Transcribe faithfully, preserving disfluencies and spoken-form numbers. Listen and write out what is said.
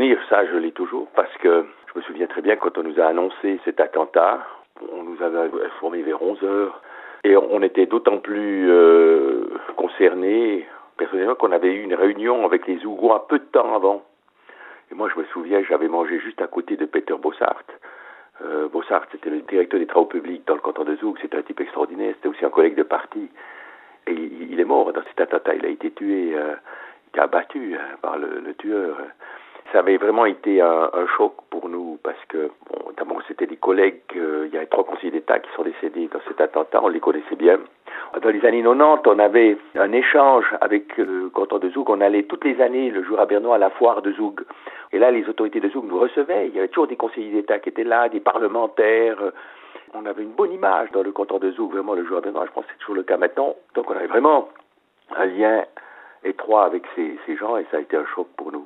souvenir, ça je l'ai toujours, parce que je me souviens très bien quand on nous a annoncé cet attentat, on nous avait informé vers onze heures, et on était d'autant plus euh, concernés, personnellement, qu'on avait eu une réunion avec les Zougois un peu de temps avant. Et moi je me souviens, j'avais mangé juste à côté de Peter Bossart. Euh, Bossart, c'était le directeur des travaux publics dans le canton de Zoug, c'était un type extraordinaire, c'était aussi un collègue de parti. Et il, il est mort dans cet attentat, il a été tué, euh, abattu hein, par le, le tueur. Ça avait vraiment été un, un choc pour nous parce que, bon, d'abord c'était des collègues, euh, il y avait trois conseillers d'État qui sont décédés dans cet attentat, on les connaissait bien. Dans les années quatre-vingt-dix, on avait un échange avec le canton de Zoug, on allait toutes les années, le jour à Bernois, à la foire de Zoug. Et là, les autorités de Zoug nous recevaient, il y avait toujours des conseillers d'État qui étaient là, des parlementaires. On avait une bonne image dans le canton de Zoug, vraiment le jour à Bernois, je pense que c'est toujours le cas maintenant. Donc on avait vraiment un lien étroit avec ces, ces gens et ça a été un choc pour nous.